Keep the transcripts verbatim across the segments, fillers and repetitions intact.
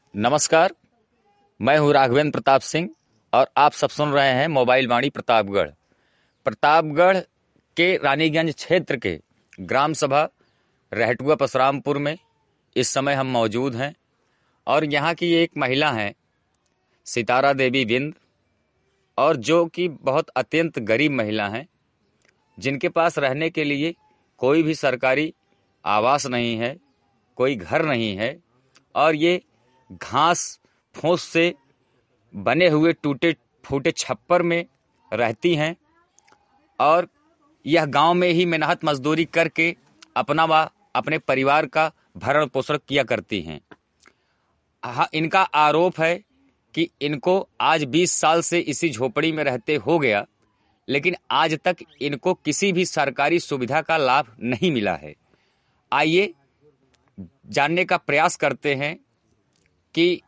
नमस्कार, मैं हूं राघवेंद्र प्रताप सिंह और आप सब सुन रहे हैं मोबाइल वाणी प्रतापगढ़। प्रतापगढ़ के रानीगंज क्षेत्र के ग्राम सभा रहटुआ परशुरामपुर में इस समय हम मौजूद हैं और यहाँ की एक महिला हैं सितारा देवी बिंद, और जो कि बहुत अत्यंत गरीब महिला हैं, जिनके पास रहने के लिए कोई भी सरकारी आवास नहीं है, कोई घर नहीं है, और ये घास फूस से बने हुए टूटे फूटे छप्पर में रहती हैं और यह गांव में ही मेहनत मजदूरी करके अपना व अपने परिवार का भरण पोषण किया करती हैं। हाँ, इनका आरोप है कि इनको आज बीस साल से इसी झोपड़ी में रहते हो गया, लेकिन आज तक इनको किसी भी सरकारी सुविधा का लाभ नहीं मिला है। आइए जानने का प्रयास करते हैं कि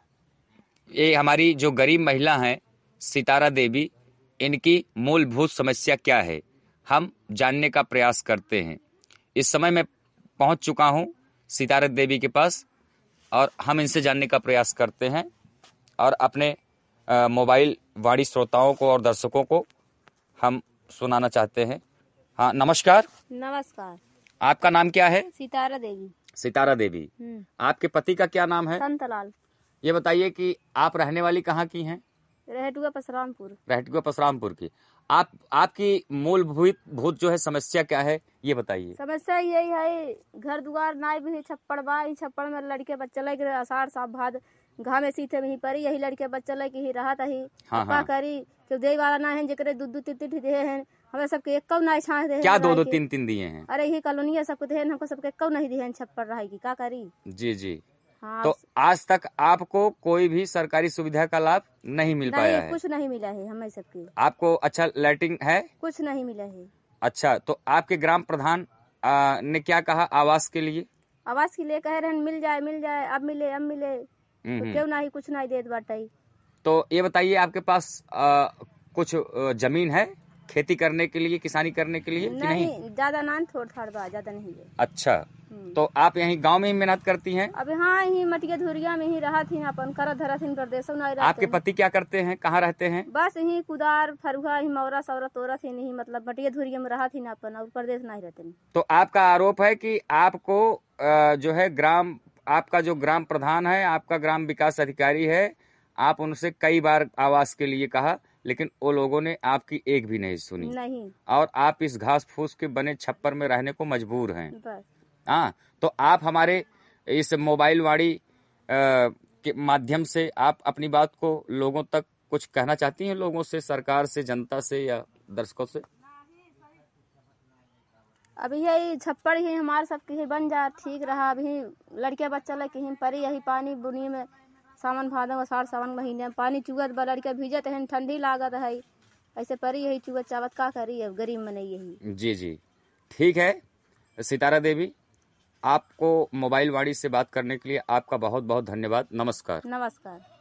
ये हमारी जो गरीब महिला हैं सितारा देवी, इनकी मूलभूत समस्या क्या है, हम जानने का प्रयास करते हैं। इस समय मैं पहुंच चुका हूं सितारा देवी के पास और हम इनसे जानने का प्रयास करते हैं और अपने आ, मोबाइल वाणी श्रोताओं को और दर्शकों को हम सुनाना चाहते हैं। हाँ, नमस्कार। नमस्कार। आपका नाम क्या है? सितारा देवी। सितारा देवी। आपके पति का क्या नाम है? संतलाल। ये बताइए कि आप रहने वाली कहाँ की हैं? रहटुआ परशुरामपुर। रहटुआ परशुरामपुर की। आप आपकी मूलभूत भूत जो है समस्या क्या है, ये बताइए। समस्या यही है, घर दुआर नाई भी छप्पड़ बा, छप्पड़ में लड़के बच्चे लग रहे, अषाढ़ साफ भाद घा में सीते में ही परी, यही लड़के बच्चे लग ही रहत ही। हाँ, का हाँ। करी क्यों दे वाला ना है, जेकरे दू दू तीन तीन दे हैं, हमें सबके एक ना छाँ दे। क्या दो दो तीन तीन दिए हैं? अरे ही कॉलोनी सबको दे, हमको सबके एक नहीं दिए छप्पड़ रहेगी, का करी। जी जी। हाँ, तो आज तक आपको कोई भी सरकारी सुविधा का लाभ नहीं मिल नहीं, पाया है? कुछ नहीं मिला है हमें सबके। आपको अच्छा लैट्रिन है? कुछ नहीं मिला है। अच्छा, तो आपके ग्राम प्रधान आ, ने क्या कहा आवास के लिए? आवास के लिए कह रहे हैं मिल जाए मिल जाए, अब मिले अब मिले, तो क्यों नहीं कुछ नहीं देत बाटे। तो ये बताइए, आपके पास आ, कुछ आ, जमीन है खेती करने के लिए, किसानी करने के लिए कि नहीं? नहीं, ज्यादा ना, थोड़ा थोड़ा बा, ज्यादा नहीं है। अच्छा, तो आप यहीं गांव में ही मेहनत करती हैं? अब हाँ, ही मटिया धुरिया में ही रहा थी, अपन करत धरत ही प्रदेश नहीं रहते। आपके पति क्या करते हैं, कहाँ रहते हैं? बस यही कुदार फरुहा ही मौरा सौरा तोरा थी नहीं, मतलब मटिया धुरिया में रहा थी ना अपन, और प्रदेश नहीं रहते। तो आपका आरोप है कि आपको जो है ग्राम आपका जो ग्राम प्रधान है, आपका ग्राम विकास अधिकारी है, आप उनसे कई बार आवास के लिए कहा, लेकिन वो लोगों ने आपकी एक भी नहीं सुनी। नहीं। और आप इस घास फूस के बने छप्पर में रहने को मजबूर हैं। बस। हाँ, तो आप हमारे इस मोबाइल वाणी के माध्यम से आप अपनी बात को लोगों तक कुछ कहना चाहती हैं, लोगों से, सरकार से, जनता से या दर्शकों से? अभी यही छप्पड़ ही हमारे सबके बन जा, ठीक रहा। अभी लड़के बच्चा लगे परी, यही पानी बुनी में सावन भादो अषाढ़ सावन महीने में पानी चुगत बा, लड़के भीजत है, ठंडी लागत है, ऐसे परी यही चुगत चावत, का करी अब गरीब में नहीं यही। जी जी, ठीक है सितारा देवी, आपको मोबाइल वाणी से बात करने के लिए आपका बहुत बहुत धन्यवाद। नमस्कार। नमस्कार।